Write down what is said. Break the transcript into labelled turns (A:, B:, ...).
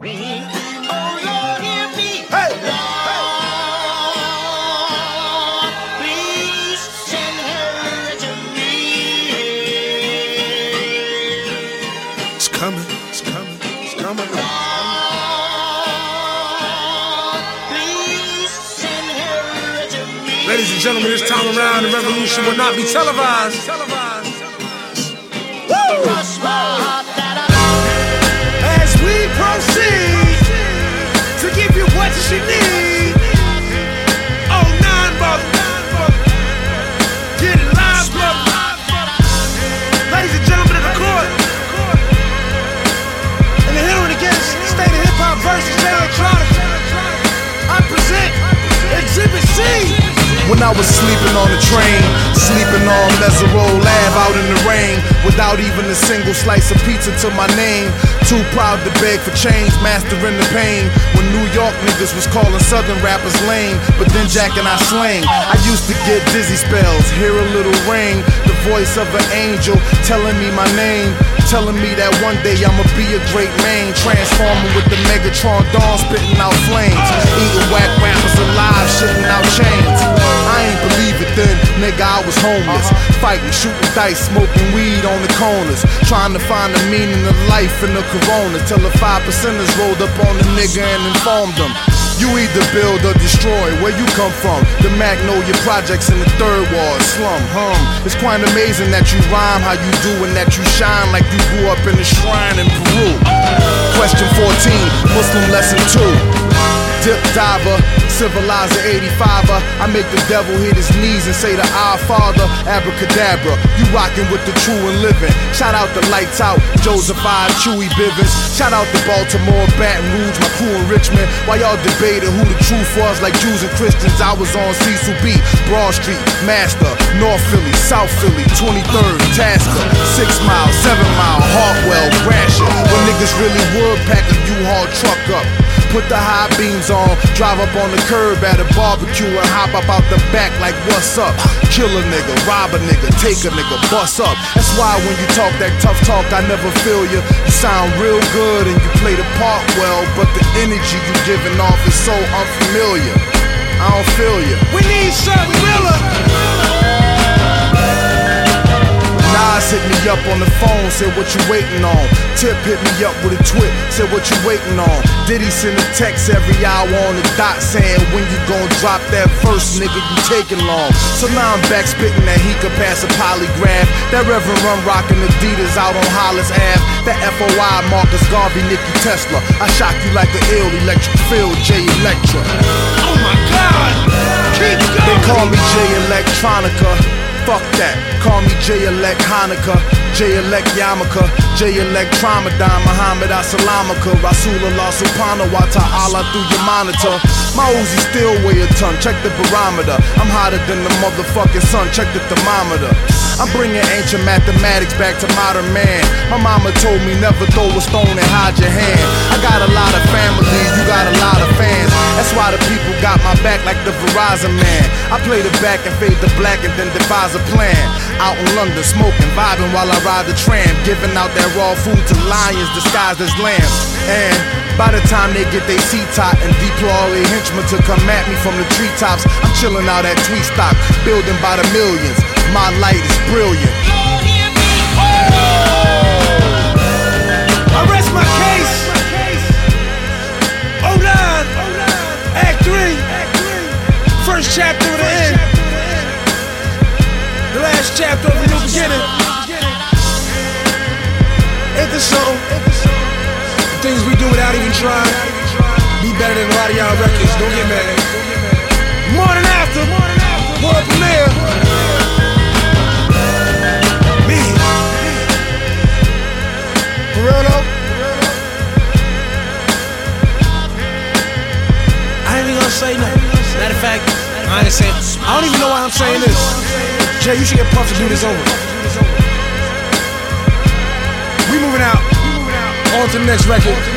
A: Lord, hear me. Hey, Lord, please send her to me.
B: It's coming, it's coming, it's coming.
A: Lord, please send her to me.
B: Ladies and gentlemen, this time around, the revolution will not be televised.
A: Cross my heart that I
B: As we proceed to give you what you need. Oh, nine, brother. Get it live, brother. Ladies and gentlemen of the court. And the hearing against State of Hip Hop versus Jay Electronica, I present Exhibit C.
C: When I was sleeping on the train, sleeping on Mesereau Lab out in the rain, without even a single slice of pizza to my name. Too proud to beg for change, mastering the pain. When New York niggas was calling Southern rappers lame, but then Jack and I slang. I used to get dizzy spells, hear a little ring, the voice of an angel telling me my name, telling me that one day I'ma be a great man, transforming with the Megatron dawn, spitting out flames, eating whack rappers alive, shitting out chains. I ain't believe it then, nigga, I was homeless, fighting, shooting dice, smoking weed on the corners, trying to find the meaning of life in the corona, till the 5%ers rolled up on the nigga and informed them, you either build or destroy, where you come from, the Magnolia Projects in the Third Ward slum, it's quite amazing that you rhyme how you do and that you shine like you grew up in a shrine in Peru. Question 14, Muslim lesson 2. Dip diver, civilizer 85er. I make the devil hit his knees and say to our Father, abracadabra. You rockin' with the true and living. Shout out the Lights Out, Joseph I, Chewy Bivens. Shout out to Baltimore, Baton Rouge, my crew in Richmond. While y'all debated who the truth was, like Jews and Christians, I was on Cecil B, Broad Street, Master, North Philly, South Philly, 23rd, Tasker, 6 Mile, 7 Mile, Hartwell, Gratiot. When niggas really would pack a U-Haul truck up, put the high beams on, drive up on the curb at a barbecue and hop up out the back like what's up? Kill a nigga, rob a nigga, take a nigga, bust up. That's why when you talk that tough talk, I never feel you. You sound real good and you play the part well, but the energy you giving off is so unfamiliar. I don't feel you.
B: We need something realer.
C: Nas hit me up on the phone, said what you waiting on. Tip hit me up with a twit, said what you waiting on. Diddy send a text every hour on the dot saying when you gon' drop that verse, nigga, you taking long. So now I'm back spitting that he could pass a polygraph. That Reverend Run rockin' Adidas out on Hollis Ave. That FOI Marcus Garvey, Nicky Tesla. I shock you like an ill electric field, Jay Electra.
B: Oh my God! Keep going!
C: They call me Jay Electronica. Fuck that, call me J-Elect Hanukkah, J-Elect Yarmulke, J-Elect Tramadon, Muhammad Assalamaka, Rasulullah Subhanahu wa ta'ala through your monitor. My Uzi still weigh a ton, check the barometer. I'm hotter than the motherfucking sun, check the thermometer. I'm bringing ancient mathematics back to modern man. My mama told me never throw a stone and hide your hand. I got a lot of family, you got a lot of fans. That's why the people got my back like the Verizon man. I play the back and fade the black and then devise a plan. Out in London, smoking, vibing while I ride the tram, giving out that raw food to lions disguised as lambs. And by the time they get their seat top and deploy all their henchmen to come at me from the treetops, I'm chilling out at Tweet Stock, building by the millions. My light is brilliant.
B: I rest my case. 09, Act 3, first chapter of the end, the last chapter of the new beginning. Ain't this something? The things we do without even trying. Be better than a lot of y'all records, don't get mad. Morning after, world premiere. Me. For real though? I ain't even gonna say nothing. Matter of fact, I ain't saying. I don't even know why I'm saying this. Jay, you should get Puff to do this over. We moving out. On to the next record.